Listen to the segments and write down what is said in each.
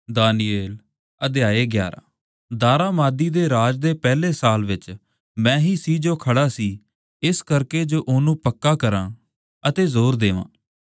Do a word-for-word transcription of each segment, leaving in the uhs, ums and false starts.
ਦਾਨੀਏਲ ਅਧਿਆਏ ਗਿਆਰਾਂ। ਦਾਰਾ ਮਾਦੀ ਦੇ ਰਾਜ ਦੇ ਪਹਿਲੇ ਸਾਲ ਵਿੱਚ ਮੈਂ ਹੀ ਸੀ ਜੋ ਖੜਾ ਸੀ, ਇਸ ਕਰਕੇ ਜੋ ਉਹਨੂੰ ਪੱਕਾ ਕਰਾਂ ਅਤੇ ਜ਼ੋਰ ਦੇਵਾਂ।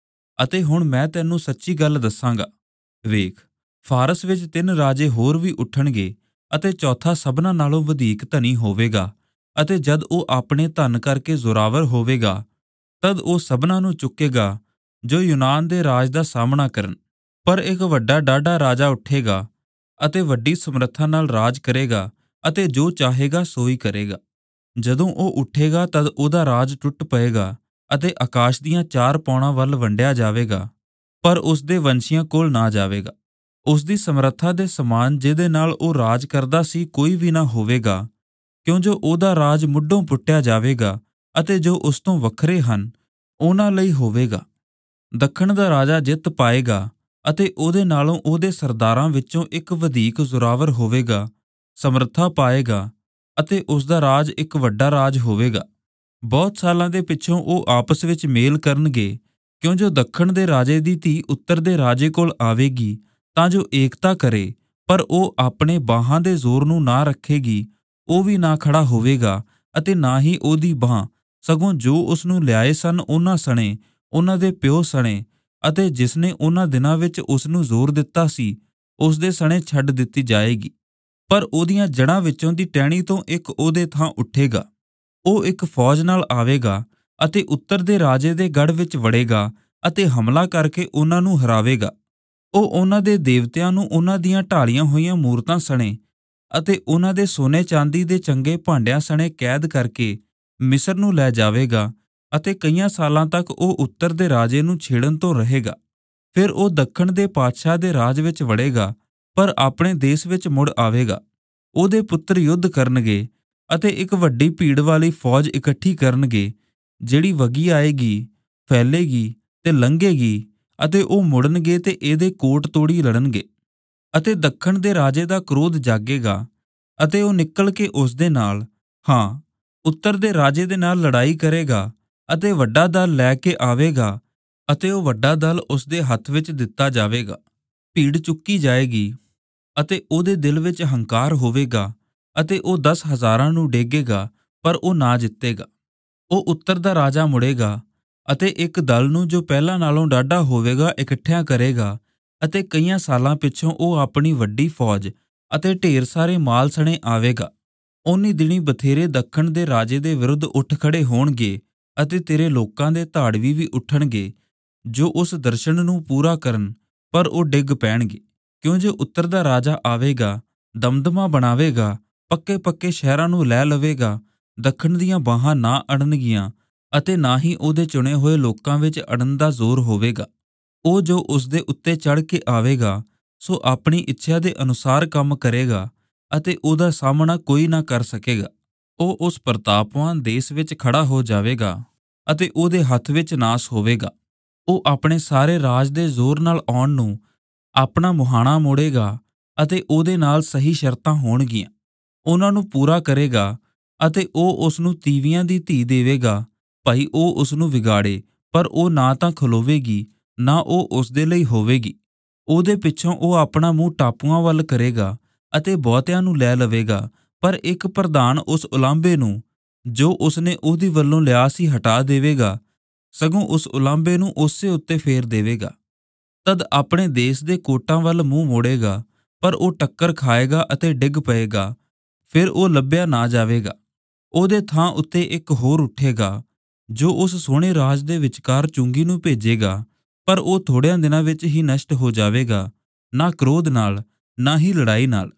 ਅਤੇ ਹੁਣ ਮੈਂ ਤੈਨੂੰ ਸੱਚੀ ਗੱਲ ਦੱਸਾਂਗਾ। ਵੇਖ, ਫਾਰਸ ਵਿੱਚ ਤਿੰਨ ਰਾਜੇ ਹੋਰ ਵੀ ਉੱਠਣਗੇ ਅਤੇ ਚੌਥਾ ਸਭਨਾਂ ਨਾਲੋਂ ਵਧੇਕ ਧਨੀ ਹੋਵੇਗਾ। ਅਤੇ ਜਦ ਉਹ ਆਪਣੇ ਧਨ ਕਰਕੇ ਜ਼ੋਰਾਵਰ ਹੋਵੇਗਾ, ਤਦ ਉਹ ਸਭਨਾਂ ਨੂੰ ਚੁੱਕੇਗਾ ਜੋ ਯੂਨਾਨ ਦੇ ਰਾਜ ਦਾ ਸਾਹਮਣਾ ਕਰਨ। ਪਰ ਇੱਕ ਵੱਡਾ ਡਾਢਾ ਰਾਜਾ ਉੱਠੇਗਾ ਅਤੇ ਵੱਡੀ ਸਮਰੱਥਾ ਨਾਲ ਰਾਜ ਕਰੇਗਾ ਅਤੇ ਜੋ ਚਾਹੇਗਾ ਸੋਈ ਕਰੇਗਾ। ਜਦੋਂ ਉਹ ਉੱਠੇਗਾ ਤਦ ਉਹਦਾ ਰਾਜ ਟੁੱਟ ਪਏਗਾ ਅਤੇ ਆਕਾਸ਼ ਦੀਆਂ ਚਾਰ ਪੌਣਾਂ ਵੱਲ ਵੰਡਿਆ ਜਾਵੇਗਾ, ਪਰ ਉਸ ਦੇ ਵੰਸ਼ੀਆਂ ਕੋਲ ਨਾ ਜਾਵੇਗਾ। ਉਸ ਦੀ ਸਮਰੱਥਾ ਦੇ ਸਮਾਨ ਜਿਹਦੇ ਨਾਲ ਉਹ ਰਾਜ ਕਰਦਾ ਸੀ ਕੋਈ ਵੀ ਨਾ ਹੋਵੇਗਾ, ਕਿਉਂ ਜੋ ਉਹਦਾ ਰਾਜ ਮੁੱਢੋਂ ਪੁੱਟਿਆ ਜਾਵੇਗਾ ਅਤੇ ਜੋ ਉਸ ਤੋਂ ਵੱਖਰੇ ਹਨ ਉਹਨਾਂ ਲਈ ਹੋਵੇਗਾ। ਦੱਖਣ ਦਾ ਰਾਜਾ ਜਿੱਤ ਪਾਏਗਾ ਅਤੇ ਉਹਦੇ ਨਾਲੋਂ ਉਹਦੇ ਸਰਦਾਰਾਂ ਵਿੱਚੋਂ ਇੱਕ ਵਧੇਕ ਜ਼ੋਰਾਵਰ ਹੋਵੇਗਾ, ਸਮਰੱਥਾ ਪਾਏਗਾ ਅਤੇ ਉਸ ਦਾ ਰਾਜ ਇੱਕ ਵੱਡਾ ਰਾਜ ਹੋਵੇਗਾ। ਬਹੁਤ ਸਾਲਾਂ ਦੇ ਪਿੱਛੋਂ ਉਹ ਆਪਸ ਵਿੱਚ ਮੇਲ ਕਰਨਗੇ, ਕਿਉਂ ਜੋ ਦੱਖਣ ਦੇ ਰਾਜੇ ਦੀ ਧੀ ਉੱਤਰ ਦੇ ਰਾਜੇ ਕੋਲ ਆਵੇਗੀ ਤਾਂ ਜੋ ਏਕਤਾ ਕਰੇ, ਪਰ ਉਹ ਆਪਣੇ ਬਾਹਾਂ ਦੇ ਜ਼ੋਰ ਨੂੰ ਨਾ ਰੱਖੇਗੀ। ਉਹ ਵੀ ਨਾ ਖੜਾ ਹੋਵੇਗਾ ਅਤੇ ਨਾ ਹੀ ਉਹਦੀ ਬਾਂਹ, ਸਗੋਂ ਜੋ ਉਸ ਨੂੰ ਲਿਆਏ ਸਨ ਉਹਨਾਂ ਸਣੇ, ਉਹਨਾਂ ਦੇ ਪਿਓ ਸਣੇ ਅਤੇ ਜਿਸਨੇ ਉਹਨਾਂ ਦਿਨਾਂ ਵਿੱਚ ਉਸ ਨੂੰ ਜ਼ੋਰ ਦਿੱਤਾ ਸੀ, ਉਸ ਦੇ ਸਣੇ ਛੱਡ ਦਿੱਤੀ ਜਾਏਗੀ। ਪਰ ਉਹਦੀਆਂ ਜੜ੍ਹਾਂ ਵਿੱਚੋਂ ਦੀ ਟਹਿਣੀ ਤੋਂ ਇੱਕ ਉਹਦੇ ਥਾਂ ਉੱਠੇਗਾ। ਉਹ ਇੱਕ ਫੌਜ ਨਾਲ ਆਵੇਗਾ ਅਤੇ ਉੱਤਰ ਦੇ ਰਾਜੇ ਦੇ ਗੜ੍ਹ ਵਿੱਚ ਵੜੇਗਾ ਅਤੇ ਹਮਲਾ ਕਰਕੇ ਉਹਨਾਂ ਨੂੰ ਹਰਾਵੇਗਾ। ਉਹ ਉਹਨਾਂ ਦੇ ਦੇਵਤਿਆਂ ਨੂੰ ਉਹਨਾਂ ਦੀਆਂ ਢਾਲੀਆਂ ਹੋਈਆਂ ਮੂਰਤਾਂ ਸਣੇ ਅਤੇ ਉਹਨਾਂ ਦੇ ਸੋਨੇ ਚਾਂਦੀ ਦੇ ਚੰਗੇ ਭਾਂਡਿਆਂ ਸਣੇ ਕੈਦ ਕਰਕੇ ਮਿਸਰ ਨੂੰ ਲੈ ਜਾਵੇਗਾ ਅਤੇ ਕਈਆਂ ਸਾਲਾਂ ਤੱਕ ਉਹ ਉੱਤਰ ਦੇ ਰਾਜੇ ਨੂੰ ਛੇੜਨ ਤੋਂ ਰਹੇਗਾ। ਫਿਰ ਉਹ ਦੱਖਣ ਦੇ ਪਾਤਸ਼ਾਹ ਦੇ ਰਾਜ ਵਿੱਚ ਵੜੇਗਾ, ਪਰ ਆਪਣੇ ਦੇਸ਼ ਵਿੱਚ ਮੁੜ ਆਵੇਗਾ। ਉਹਦੇ ਪੁੱਤਰ ਯੁੱਧ ਕਰਨਗੇ ਅਤੇ ਇੱਕ ਵੱਡੀ ਭੀੜ ਵਾਲੀ ਫੌਜ ਇਕੱਠੀ ਕਰਨਗੇ, ਜਿਹੜੀ ਵਗੀ ਆਏਗੀ, ਫੈਲੇਗੀ ਤੇ ਲੰਘੇਗੀ ਅਤੇ ਉਹ ਮੁੜਨਗੇ ਤੇ ਇਹਦੇ ਕੋਟ ਤੋੜੀ ਲੜਨਗੇ। ਅਤੇ ਦੱਖਣ ਦੇ ਰਾਜੇ ਦਾ ਕ੍ਰੋਧ ਜਾਗੇਗਾ ਅਤੇ ਉਹ ਨਿਕਲ ਕੇ ਉਸ ਦੇ ਨਾਲ, ਹਾਂ, ਉੱਤਰ ਦੇ ਰਾਜੇ ਦੇ ਨਾਲ ਲੜਾਈ ਕਰੇਗਾ ਅਤੇ ਵੱਡਾ ਦਲ ਲੈ ਕੇ ਆਵੇਗਾ ਅਤੇ ਉਹ ਵੱਡਾ ਦਲ ਉਸ ਦੇ ਹੱਥ ਵਿੱਚ ਦਿੱਤਾ ਜਾਵੇਗਾ। ਭੀੜ ਚੁੱਕੀ ਜਾਏਗੀ ਅਤੇ ਉਹਦੇ ਦਿਲ ਵਿੱਚ ਹੰਕਾਰ ਹੋਵੇਗਾ ਅਤੇ ਉਹ ਦਸ ਹਜ਼ਾਰਾਂ ਨੂੰ ਡੇਗੇਗਾ, ਪਰ ਉਹ ਨਾ ਜਿੱਤੇਗਾ। ਉਹ ਉੱਤਰ ਦਾ ਰਾਜਾ ਮੁੜੇਗਾ ਅਤੇ ਇੱਕ ਦਲ ਨੂੰ ਜੋ ਪਹਿਲਾਂ ਨਾਲੋਂ ਡਾਢਾ ਹੋਵੇਗਾ ਇਕੱਠਿਆਂ ਕਰੇਗਾ ਅਤੇ ਕਈਆਂ ਸਾਲਾਂ ਪਿੱਛੋਂ ਉਹ ਆਪਣੀ ਵੱਡੀ ਫੌਜ ਅਤੇ ਢੇਰ ਸਾਰੇ ਮਾਲ ਸਣੇ ਆਵੇਗਾ। ਉਹਨੀ ਦਿਨੀ ਬਥੇਰੇ ਦੱਖਣ ਦੇ ਰਾਜੇ ਦੇ ਵਿਰੁੱਧ ਉੱਠ ਖੜੇ ਹੋਣਗੇ ਅਤੇ ਤੇਰੇ ਲੋਕਾਂ ਦੇ ਧਾੜਵੀ ਵੀ ਉੱਠਣਗੇ ਜੋ ਉਸ ਦਰਸ਼ਨ ਨੂੰ ਪੂਰਾ ਕਰਨ, ਪਰ ਉਹ ਡਿੱਗ ਪੈਣਗੇ। ਕਿਉਂ ਜੋ ਉੱਤਰ ਦਾ ਰਾਜਾ ਆਵੇਗਾ, ਦਮਦਮਾ ਬਣਾਵੇਗਾ, ਪੱਕੇ ਪੱਕੇ ਸ਼ਹਿਰਾਂ ਨੂੰ ਲੈ ਲਵੇਗਾ। ਦੱਖਣ ਦੀਆਂ ਬਾਹਾਂ ਨਾ ਅੜਨਗੀਆਂ ਅਤੇ ਨਾ ਹੀ ਉਹਦੇ ਚੁਣੇ ਹੋਏ ਲੋਕਾਂ ਵਿੱਚ ਅੜਨ ਦਾ ਜ਼ੋਰ ਹੋਵੇਗਾ। ਉਹ ਜੋ ਉਸ ਦੇ ਉੱਤੇ ਚੜ੍ਹ ਕੇ ਆਵੇਗਾ, ਸੋ ਆਪਣੀ ਇੱਛਾ ਦੇ ਅਨੁਸਾਰ ਕੰਮ ਕਰੇਗਾ ਅਤੇ ਉਹਦਾ ਸਾਹਮਣਾ ਕੋਈ ਨਾ ਕਰ ਸਕੇਗਾ। ਉਹ ਉਸ ਪ੍ਰਤਾਪਵਾਨ ਦੇਸ਼ ਵਿੱਚ ਖੜਾ ਹੋ ਜਾਵੇਗਾ ਅਤੇ ਉਹਦੇ ਹੱਥ ਵਿੱਚ ਨਾਸ ਹੋਵੇਗਾ। ਉਹ ਆਪਣੇ ਸਾਰੇ ਰਾਜ ਦੇ ਜ਼ੋਰ ਨਾਲ ਆਉਣ ਨੂੰ ਆਪਣਾ ਮੁਹਾਣਾ ਮੋੜੇਗਾ ਅਤੇ ਉਹਦੇ ਨਾਲ ਸਹੀ ਸ਼ਰਤਾਂ ਹੋਣਗੀਆਂ। ਉਹਨਾਂ ਨੂੰ ਪੂਰਾ ਕਰੇਗਾ ਅਤੇ ਉਹ ਉਸ ਨੂੰ ਤੀਵੀਆਂ ਦੀ ਧੀ ਦੇਵੇਗਾ। ਭਾਈ ਉਹ ਉਸ ਨੂੰ ਵਿਗਾੜੇ, ਪਰ ਉਹ ਨਾ ਤਾਂ ਖਲੋਵੇਗੀ ਨਾ ਉਹ ਉਸ ਦੇ ਲਈ ਹੋਵੇਗੀ। ਉਹਦੇ ਪਿੱਛੋਂ ਉਹ ਆਪਣਾ ਮੂੰਹ ਟਾਪੂਆਂ ਵੱਲ ਕਰੇਗਾ ਅਤੇ ਬਹੁਤਿਆਂ ਨੂੰ ਲੈ ਲਵੇਗਾ, ਪਰ ਇੱਕ ਪ੍ਰਧਾਨ ਉਸ ਉਲਾਂਭੇ ਨੂੰ ਜੋ ਉਸਨੇ ਉਹਦੀ ਵੱਲੋਂ ਲਿਆ ਸੀ ਹਟਾ ਦੇਵੇਗਾ, ਸਗੋਂ ਉਸ ਉਲਾਂਭੇ ਨੂੰ ਉਸੇ ਉੱਤੇ ਫੇਰ ਦੇਵੇਗਾ। ਤਦ ਆਪਣੇ ਦੇਸ਼ ਦੇ ਕੋਟਾਂ ਵੱਲ ਮੂੰਹ ਮੋੜੇਗਾ, ਪਰ ਉਹ ਟੱਕਰ ਖਾਏਗਾ ਅਤੇ ਡਿੱਗ ਪਏਗਾ, ਫਿਰ ਉਹ ਲੱਭਿਆ ਨਾ ਜਾਵੇਗਾ। ਉਹਦੇ ਥਾਂ ਉੱਤੇ ਇੱਕ ਹੋਰ ਉੱਠੇਗਾ ਜੋ ਉਸ ਸੋਹਣੇ ਰਾਜ ਦੇ ਵਿਚਕਾਰ ਚੁੰਗੀ ਨੂੰ ਭੇਜੇਗਾ, ਪਰ ਉਹ ਥੋੜ੍ਹਿਆਂ ਦਿਨਾਂ ਵਿੱਚ ਹੀ ਨਸ਼ਟ ਹੋ ਜਾਵੇਗਾ, ਨਾ ਕ੍ਰੋਧ ਨਾਲ ਨਾ ਹੀ ਲੜਾਈ ਨਾਲ।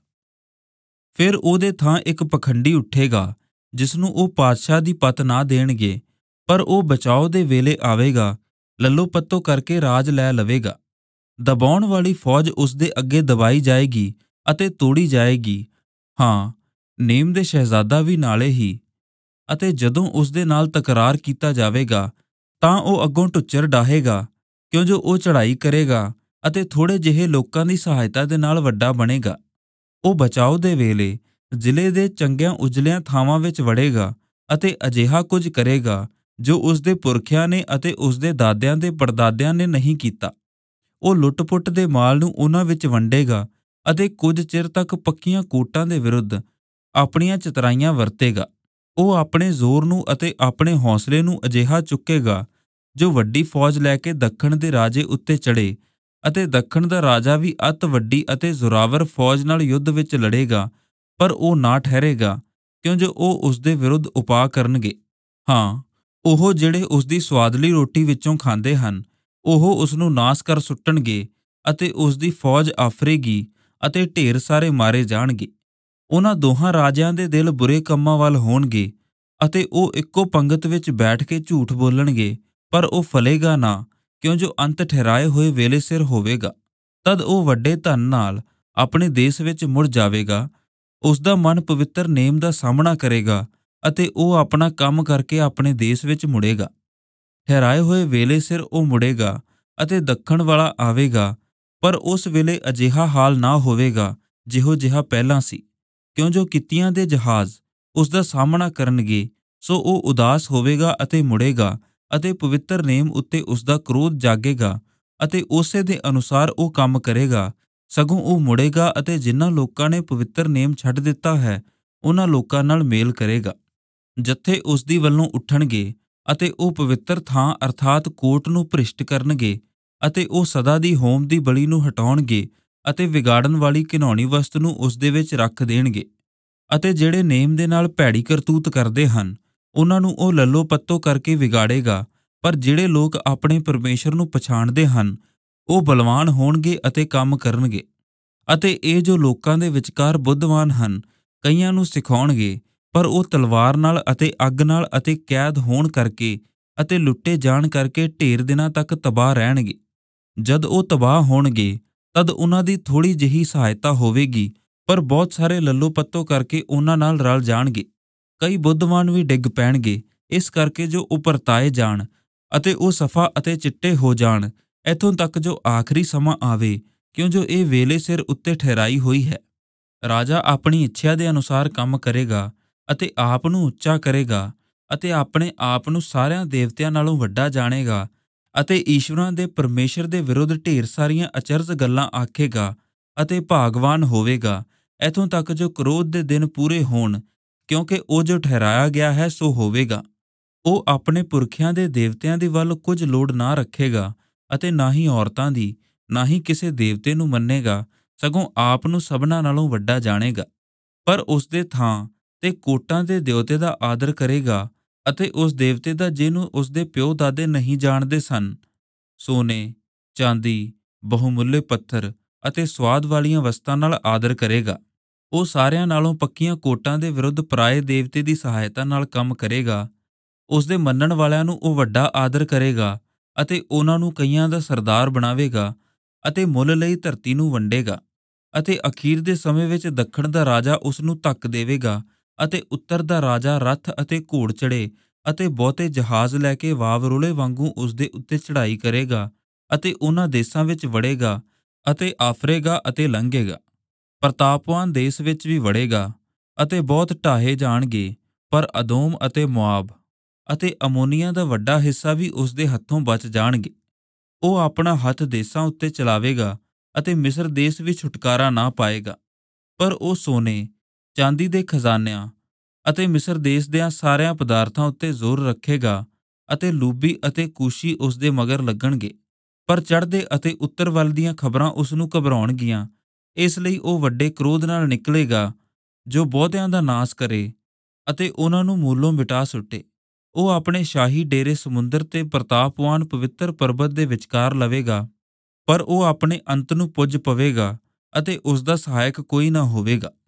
ਫਿਰ ਉਹਦੇ ਥਾਂ ਇੱਕ ਪਖੰਡੀ ਉੱਠੇਗਾ ਜਿਸਨੂੰ ਉਹ ਪਾਤਸ਼ਾਹ ਦੀ ਪਤ ਨਾ ਦੇਣਗੇ, ਪਰ ਉਹ ਬਚਾਓ ਦੇ ਵੇਲੇ ਆਵੇਗਾ, ਲੱਲੋ ਪੱਤੋ ਕਰਕੇ ਰਾਜ ਲੈ ਲਵੇਗਾ। ਦਬਾਉਣ ਵਾਲੀ ਫੌਜ ਉਸ ਦੇ ਅੱਗੇ ਦਬਾਈ ਜਾਏਗੀ ਅਤੇ ਤੋੜੀ ਜਾਏਗੀ, ਹਾਂ, ਨੇਮ ਦੇ ਸ਼ਹਿਜ਼ਾਦਾ ਵੀ ਨਾਲੇ ਹੀ। ਅਤੇ ਜਦੋਂ ਉਸ ਦੇ ਨਾਲ ਤਕਰਾਰ ਕੀਤਾ ਜਾਵੇਗਾ ਤਾਂ ਉਹ ਅੱਗੋਂ ਢੁੱਚਰ ਡਾਹੇਗਾ, ਕਿਉਂ ਜੋ ਉਹ ਚੜ੍ਹਾਈ ਕਰੇਗਾ ਅਤੇ ਥੋੜ੍ਹੇ ਜਿਹੇ ਲੋਕਾਂ ਦੀ ਸਹਾਇਤਾ ਦੇ ਨਾਲ ਵੱਡਾ ਬਣੇਗਾ। ਉਹ ਬਚਾਓ ਦੇ ਵੇਲੇ ਜ਼ਿਲ੍ਹੇ ਦੇ ਚੰਗਿਆਂ ਉਜਲਿਆਂ ਥਾਵਾਂ ਵਿੱਚ ਵੜੇਗਾ ਅਤੇ ਅਜਿਹਾ ਕੁਝ ਕਰੇਗਾ ਜੋ ਉਸ ਦੇ ਪੁਰਖਿਆਂ ਨੇ ਅਤੇ ਉਸ ਦੇ ਦਾਦਿਆਂ ਦੇ ਪੜਦਾਦਿਆਂ ਨੇ ਨਹੀਂ ਕੀਤਾ। ਉਹ ਲੁੱਟ-ਪੁੱਟ ਦੇ ਮਾਲ ਨੂੰ ਉਹਨਾਂ ਵਿੱਚ ਵੰਡੇਗਾ ਅਤੇ ਕੁਝ ਚਿਰ ਤੱਕ ਪੱਕੀਆਂ ਕੋਟਾਂ ਦੇ ਵਿਰੁੱਧ ਆਪਣੀਆਂ ਚਤਰਾਈਆਂ ਵਰਤੇਗਾ। ਉਹ ਆਪਣੇ ਜ਼ੋਰ ਨੂੰ ਅਤੇ ਆਪਣੇ ਹੌਸਲੇ ਨੂੰ ਅਜਿਹਾ ਚੁੱਕੇਗਾ ਜੋ ਵੱਡੀ ਫੌਜ ਲੈ ਕੇ ਦੱਖਣ ਦੇ ਰਾਜੇ ਉੱਤੇ ਚੜ੍ਹੇ, ਅਤੇ ਦੱਖਣ ਦਾ ਰਾਜਾ ਵੀ ਅਤ ਵੱਡੀ ਅਤੇ ਜ਼ੋਰਾਵਰ ਫੌਜ ਨਾਲ ਯੁੱਧ ਵਿੱਚ ਲੜੇਗਾ, ਪਰ ਉਹ ਨਾ ਠਹਿਰੇਗਾ, ਕਿਉਂ ਜੋ ਉਹ ਉਸ ਦੇ ਵਿਰੁੱਧ ਉਪਾਅ ਕਰਨਗੇ। ਹਾਂ, ਉਹ ਜਿਹੜੇ ਉਸ ਦੀ ਸੁਆਦਲੀ ਰੋਟੀ ਵਿੱਚੋਂ ਖਾਂਦੇ ਹਨ, ਉਹ ਉਸ ਨੂੰ ਨਾਸ ਕਰ ਸੁੱਟਣਗੇ, ਅਤੇ ਉਸ ਦੀ ਫੌਜ ਆਫਰੇਗੀ ਅਤੇ ਢੇਰ ਸਾਰੇ ਮਾਰੇ ਜਾਣਗੇ। ਉਹਨਾਂ ਦੋਹਾਂ ਰਾਜਿਆਂ ਦੇ ਦਿਲ ਬੁਰੇ ਕੰਮਾਂ ਵੱਲ ਹੋਣਗੇ, ਅਤੇ ਉਹ ਇੱਕੋ ਪੰਗਤ ਵਿੱਚ ਬੈਠ ਕੇ ਝੂਠ ਬੋਲਣਗੇ, ਪਰ ਉਹ ਫਲੇਗਾ ਨਾ, ਕਿਉਂ ਜੋ ਅੰਤ ਠਹਿਰਾਏ ਹੋਏ ਵੇਲੇ ਸਿਰ ਹੋਵੇਗਾ। ਤਦ ਉਹ ਵੱਡੇ ਧਨ ਨਾਲ ਆਪਣੇ ਦੇਸ਼ ਵਿੱਚ ਮੁੜ ਜਾਵੇਗਾ। ਉਸ ਦਾ ਮਨ ਪਵਿੱਤਰ ਨੇਮ ਦਾ ਸਾਹਮਣਾ ਕਰੇਗਾ, ਅਤੇ ਉਹ ਆਪਣਾ ਕੰਮ ਕਰਕੇ ਆਪਣੇ ਦੇਸ਼ ਵਿੱਚ ਮੁੜੇਗਾ। ਠਹਿਰਾਏ ਹੋਏ ਵੇਲੇ ਸਿਰ ਉਹ ਮੁੜੇਗਾ ਅਤੇ ਦੱਖਣ ਵਾਲਾ ਆਵੇਗਾ, ਪਰ ਉਸ ਵੇਲੇ ਅਜਿਹਾ ਹਾਲ ਨਾ ਹੋਵੇਗਾ ਜਿਹੋ ਜਿਹਾ ਪਹਿਲਾਂ ਸੀ, ਕਿਉਂ ਜੋ ਕਿੱਤਿਆਂ ਦੇ ਜਹਾਜ਼ ਉਸ ਦਾ ਸਾਹਮਣਾ ਕਰਨਗੇ। ਸੋ ਉਹ ਉਦਾਸ ਹੋਵੇਗਾ ਅਤੇ ਮੁੜੇਗਾ, ਅਤੇ ਪਵਿੱਤਰ ਨੇਮ ਉੱਤੇ ਉਸ ਦਾ ਕ੍ਰੋਧ ਜਾਗੇਗਾ, ਅਤੇ ਉਸੇ ਦੇ ਅਨੁਸਾਰ ਉਹ ਕੰਮ ਕਰੇਗਾ। ਸਗੋਂ ਉਹ ਮੁੜੇਗਾ ਅਤੇ ਜਿਨ੍ਹਾਂ ਲੋਕਾਂ ਨੇ ਪਵਿੱਤਰ ਨੇਮ ਛੱਡ ਦਿੱਤਾ ਹੈ, ਉਹਨਾਂ ਲੋਕਾਂ ਨਾਲ ਮੇਲ ਕਰੇਗਾ। ਜੱਥੇ ਉਸ ਦੀ ਵੱਲੋਂ ਉੱਠਣਗੇ, ਅਤੇ ਉਹ ਪਵਿੱਤਰ ਥਾਂ ਅਰਥਾਤ ਕੋਟ ਨੂੰ ਭ੍ਰਿਸ਼ਟ ਕਰਨਗੇ, ਅਤੇ ਉਹ ਸਦਾ ਦੀ ਹੋਮ ਦੀ ਬਲੀ ਨੂੰ ਹਟਾਉਣਗੇ, ਅਤੇ ਵਿਗਾੜਨ ਵਾਲੀ ਘਿਨਾਉਣੀ ਵਸਤ ਨੂੰ ਉਸ ਦੇ ਵਿੱਚ ਰੱਖ ਦੇਣਗੇ। ਅਤੇ ਜਿਹੜੇ ਨੇਮ ਦੇ ਨਾਲ ਭੈੜੀ ਕਰਤੂਤ ਕਰਦੇ ਹਨ, ਉਹਨਾਂ ਨੂੰ ਉਹ ਲੱਲੋ ਪੱਤੋ ਕਰਕੇ ਵਿਗਾੜੇਗਾ। ਪਰ ਜਿਹੜੇ ਲੋਕ ਆਪਣੇ ਪਰਮੇਸ਼ਰ ਨੂੰ ਪਛਾਣਦੇ ਹਨ, ਉਹ ਬਲਵਾਨ ਹੋਣਗੇ ਅਤੇ ਕੰਮ ਕਰਨਗੇ। ਅਤੇ ਇਹ ਜੋ ਲੋਕਾਂ ਦੇ ਵਿਚਕਾਰ ਬੁੱਧਵਾਨ ਹਨ, ਕਈਆਂ ਨੂੰ ਸਿਖਾਉਣਗੇ, ਪਰ ਉਹ ਤਲਵਾਰ ਨਾਲ ਅਤੇ ਅੱਗ ਨਾਲ ਅਤੇ ਕੈਦ ਹੋਣ ਕਰਕੇ ਅਤੇ ਲੁੱਟੇ ਜਾਣ ਕਰਕੇ ਢੇਰ ਦਿਨਾਂ ਤੱਕ ਤਬਾਹ ਰਹਿਣਗੇ। ਜਦ ਉਹ ਤਬਾਹ ਹੋਣਗੇ, ਤਦ ਉਹਨਾਂ ਦੀ ਥੋੜ੍ਹੀ ਜਿਹੀ ਸਹਾਇਤਾ ਹੋਵੇਗੀ, ਪਰ ਬਹੁਤ ਸਾਰੇ ਲੱਲੋ ਪੱਤੋ ਕਰਕੇ ਉਹਨਾਂ ਨਾਲ ਰਲ ਜਾਣਗੇ। ਕਈ ਬੁੱਧਵਾਨ ਵੀ ਡਿੱਗ ਪੈਣਗੇ, ਇਸ ਕਰਕੇ ਜੋ ਉਹ ਪਰਤਾਏ ਜਾਣ, ਅਤੇ ਉਹ ਸਫਾ ਅਤੇ ਚਿੱਟੇ ਹੋ ਜਾਣ, ਇੱਥੋਂ ਤੱਕ ਜੋ ਆਖਰੀ ਸਮਾਂ ਆਵੇ, ਕਿਉਂ ਜੋ ਇਹ ਵੇਲੇ ਸਿਰ ਉੱਤੇ ਠਹਿਰਾਈ ਹੋਈ ਹੈ। ਰਾਜਾ ਆਪਣੀ ਇੱਛਾ ਦੇ ਅਨੁਸਾਰ ਕੰਮ ਕਰੇਗਾ, ਅਤੇ ਆਪ ਨੂੰ ਉੱਚਾ ਕਰੇਗਾ, ਅਤੇ ਆਪਣੇ ਆਪ ਨੂੰ ਸਾਰਿਆਂ ਦੇਵਤਿਆਂ ਨਾਲੋਂ ਵੱਡਾ ਜਾਣੇਗਾ, ਅਤੇ ਈਸ਼ਵਰਾਂ ਦੇ ਪਰਮੇਸ਼ਰ ਦੇ ਵਿਰੁੱਧ ਢੇਰ ਸਾਰੀਆਂ ਅਚਰਜ ਗੱਲਾਂ ਆਖੇਗਾ, ਅਤੇ ਭਾਗਵਾਨ ਹੋਵੇਗਾ, ਇੱਥੋਂ ਤੱਕ ਜੋ ਕ੍ਰੋਧ ਦੇ ਦਿਨ ਪੂਰੇ ਹੋਣ, ਕਿਉਂਕਿ ਉਹ ਜੋ ਠਹਿਰਾਇਆ ਗਿਆ ਹੈ ਸੋ ਹੋਵੇਗਾ। ਉਹ ਆਪਣੇ ਪੁਰਖਿਆਂ ਦੇ ਦੇਵਤਿਆਂ ਦੀ ਵੱਲ ਕੁਝ ਲੋੜ ਨਾ ਰੱਖੇਗਾ, ਅਤੇ ਨਾ ਹੀ ਔਰਤਾਂ ਦੀ, ਨਾ ਹੀ ਕਿਸੇ ਦੇਵਤੇ ਨੂੰ ਮੰਨੇਗਾ, ਸਗੋਂ ਆਪ ਨੂੰ ਸਭਨਾਂ ਨਾਲੋਂ ਵੱਡਾ ਜਾਣੇਗਾ। ਪਰ ਉਸ ਦੇ ਥਾਂ ਤੇ ਕੋਟਾਂ ਦੇ ਦਿਉਤੇ ਦਾ ਆਦਰ ਕਰੇਗਾ, ਅਤੇ ਉਸ ਦੇਵਤੇ ਦਾ ਜਿਹਨੂੰ ਉਸ ਦੇ ਪਿਓ ਦਾਦੇ ਨਹੀਂ ਜਾਣਦੇ ਸਨ, ਸੋਨੇ, ਚਾਂਦੀ, ਬਹੁਮੁੱਲੇ ਪੱਥਰ ਅਤੇ ਸਵਾਦ ਵਾਲੀਆਂ ਵਸਤਾਂ ਨਾਲ ਆਦਰ ਕਰੇਗਾ। ਉਹ ਸਾਰਿਆਂ ਨਾਲੋਂ ਪੱਕੀਆਂ ਕੋਟਾਂ ਦੇ ਵਿਰੁੱਧ ਪਰਾਏ ਦੇਵਤੇ ਦੀ ਸਹਾਇਤਾ ਨਾਲ ਕੰਮ ਕਰੇਗਾ। ਉਸ ਦੇ ਮੰਨਣ ਵਾਲਿਆਂ ਨੂੰ ਉਹ ਵੱਡਾ ਆਦਰ ਕਰੇਗਾ, ਅਤੇ ਉਹਨਾਂ ਨੂੰ ਕਈਆਂ ਦਾ ਸਰਦਾਰ ਬਣਾਵੇਗਾ, ਅਤੇ ਮੁੱਲ ਲਈ ਧਰਤੀ ਨੂੰ ਵੰਡੇਗਾ। ਅਤੇ ਅਖੀਰ ਦੇ ਸਮੇਂ ਵਿੱਚ ਦੱਖਣ ਦਾ ਰਾਜਾ ਉਸ ਨੂੰ ਧੱਕ ਦੇਵੇਗਾ, ਅਤੇ ਉੱਤਰ ਦਾ ਰਾਜਾ ਰੱਥ ਅਤੇ ਘੋੜ ਚੜ੍ਹੇ ਅਤੇ ਬਹੁਤੇ ਜਹਾਜ਼ ਲੈ ਕੇ ਵਾਵਰੋਲੇ ਵਾਂਗੂ ਉਸ ਦੇ ਉੱਤੇ ਚੜ੍ਹਾਈ ਕਰੇਗਾ, ਅਤੇ ਉਹਨਾਂ ਦੇਸ਼ਾਂ ਵਿੱਚ ਵੜੇਗਾ, ਅਤੇ ਆਫਰੇਗਾ ਅਤੇ ਲੰਘੇਗਾ। ਪ੍ਰਤਾਪਵਾਨ ਦੇਸ਼ ਵਿੱਚ ਵੀ ਵੜੇਗਾ, ਅਤੇ ਬਹੁਤ ਢਾਹੇ ਜਾਣਗੇ, ਪਰ ਅਦੋਮ ਅਤੇ ਮੁਆਬ ਅਤੇ ਅਮੋਨੀਆਂ ਦਾ ਵੱਡਾ ਹਿੱਸਾ ਵੀ ਉਸ ਦੇ ਹੱਥੋਂ ਬਚ ਜਾਣਗੇ। ਉਹ ਆਪਣਾ ਹੱਥ ਦੇਸ਼ਾਂ ਉੱਤੇ ਚਲਾਵੇਗਾ, ਅਤੇ ਮਿਸਰ ਦੇਸ਼ ਵੀ ਛੁਟਕਾਰਾ ਨਾ ਪਾਏਗਾ। ਪਰ ਉਹ ਸੋਨੇ, ਚਾਂਦੀ ਦੇ ਖਜ਼ਾਨਿਆਂ ਅਤੇ ਮਿਸਰ ਦੇਸ਼ ਦਿਆਂ ਸਾਰਿਆਂ ਪਦਾਰਥਾਂ ਉੱਤੇ ਜ਼ੋਰ ਰੱਖੇਗਾ, ਅਤੇ ਲੂਬੀ ਅਤੇ ਕੂਸ਼ੀ ਉਸ ਦੇ ਮਗਰ ਲੱਗਣਗੇ। ਪਰ ਚੜ੍ਹਦੇ ਅਤੇ ਉੱਤਰ ਵੱਲ ਦੀਆਂ ਖਬਰਾਂ ਉਸ ਨੂੰ ਘਬਰਾਉਣਗੀਆਂ, ਇਸ ਲਈ ਉਹ ਵੱਡੇ ਕ੍ਰੋਧ ਨਾਲ ਨਿਕਲੇਗਾ, ਜੋ ਬਹੁਤਿਆਂ ਦਾ ਨਾਸ ਕਰੇ ਅਤੇ ਉਹਨਾਂ ਨੂੰ ਮੂਲੋਂ ਮਿਟਾ ਸੁੱਟੇ। ਉਹ ਆਪਣੇ ਸ਼ਾਹੀ ਡੇਰੇ ਸਮੁੰਦਰ ਤੇ ਪ੍ਰਤਾਪਵਾਨ ਪਵਿੱਤਰ ਪਰਬਤ ਦੇ ਵਿਚਕਾਰ ਲਵੇਗਾ, ਪਰ ਉਹ ਆਪਣੇ ਅੰਤ ਨੂੰ ਪੁੱਜ ਪਵੇਗਾ, ਅਤੇ ਉਸ ਦਾ ਸਹਾਇਕ ਕੋਈ ਨਾ ਹੋਵੇਗਾ।